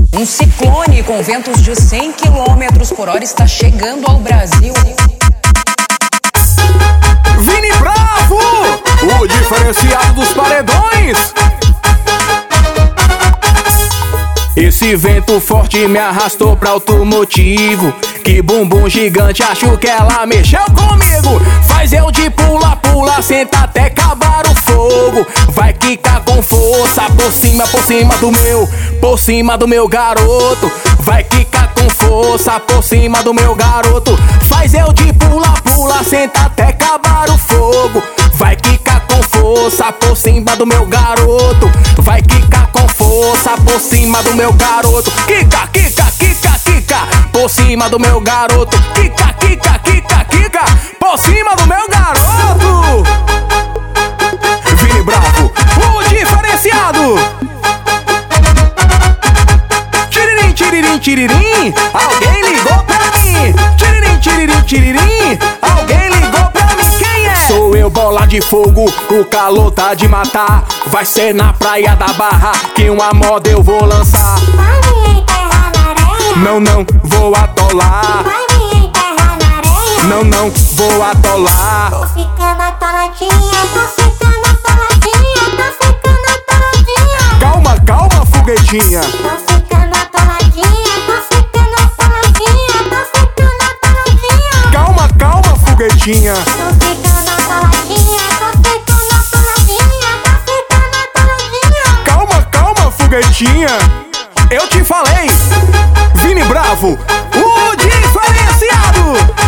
Um ciclone com ventos de 100 km por hora está chegando ao Brasil. Vini Bravo, o diferenciado dos paredões. Esse vento forte me arrastou pra outro motivo. Que bumbum gigante, acho que ela mexeu comigo. Faz eu de pula, pula, senta até acabar o fogo. Vai quicar com força por cima do meu garoto. Vai quicar com força por cima do meu garoto. Faz eu de pula, pula, senta até acabar o fogo. Vai quicar com força por cima do meu garoto. Vai quicar com força por cima do meu garoto. Quica, quica, quica, quica por cima do meu garoto. Quica, quica, quica, quica por cima do meu garoto. Vini Bravo, o diferenciado. Tiririm, tiririm, tiririm, alguém ligou pra mim. Tiririm, tiririm, tiririm, alguém ligou pra mim. Quem é? Sou eu, bola de fogo, o calor tá de matar. Vai ser na praia da Barra que uma moda eu vou lançar. Vai me enterrar na areia. Não, não, vou atolar. Vai me enterrar na areia. Não, não, vou atolar. Tô ficando atoladinha, tô ficando atoladinha, tô ficando atoladinha. Calma, calma, foguetinha. Tô ficando atoladinha, tô ficando atoladinha, tô ficando atoladinha. Calma, calma, foguetinha. Tô ficando atoladinha, tô ficando atoladinha, tô ficando atoladinha. Calma, calma, foguetinha. Eu te falei, Vini Bravo, o diferenciado.